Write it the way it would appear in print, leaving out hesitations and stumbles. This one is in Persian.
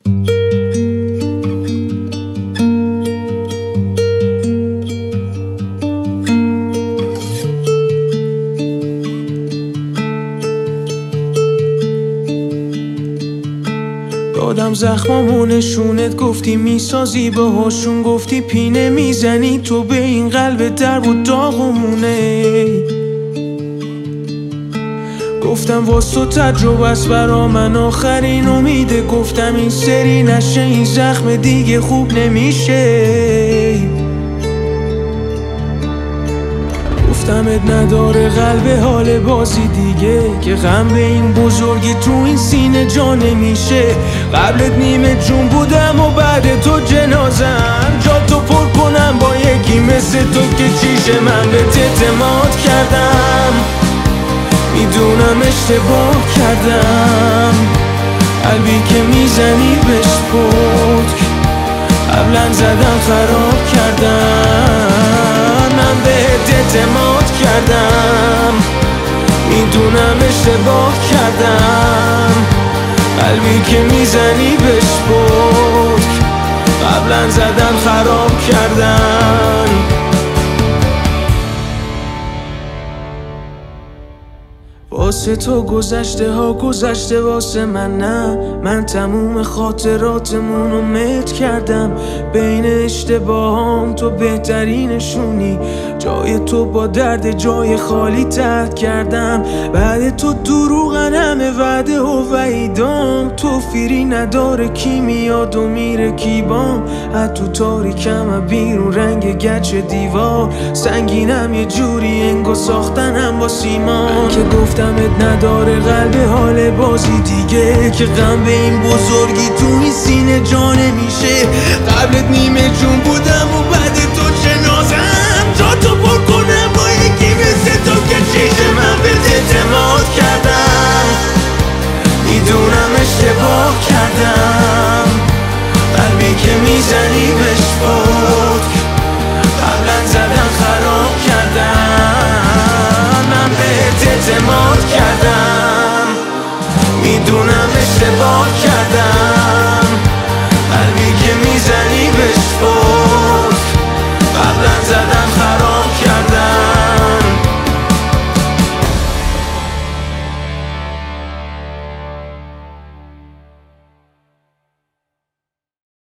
دادم زخمامو نشونت، گفتی میسازی باهاشون، گفتی پینه میزنی تو به این قلب درب و داغمونه. گفتم واس تو تجربه است برا من آخرین امیده، گفتم این سری نشه این زخم دیگه خوب نمیشه. گفتمت نداره قلب حال بازی دیگه، که غم به این بزرگی تو این سینه جا نمیشه. قبلت نیمه جون بودم و بعد تو جنازم، جا تو پر کنم با یکی مثل تو که چیشه. من به اعتماد کردم، میدونم اشتباه کردم، قلبی که میزنی بهش پتک قبلا زدم خراب کردم. من بهت اعتماد کردم، میدونم اشتباه کردم، قلبی که میزنی بهش پتک قبلا زدم خراب کردم. واسه تو گذشته ها گذشته، واسه من نه. من تموم خاطراتمونو مت کردم، بین اشتباهام تو بهترینشونی. جای تو با درد جای خالی ترک کردم، بعد تو دروغن همه وعده و وعیدام. تو فیری نداره کی میاد و میره کی بام، از تو تاریکم بیرون رنگ گچ دیوار. سنگینم یه جوری انگار ساختنم با سیمان، که گفتمت نداره قلب حال بازی دیگه، که غم به این بزرگی تو این سینه جا نمیشه. قبلت نیمه جون بودم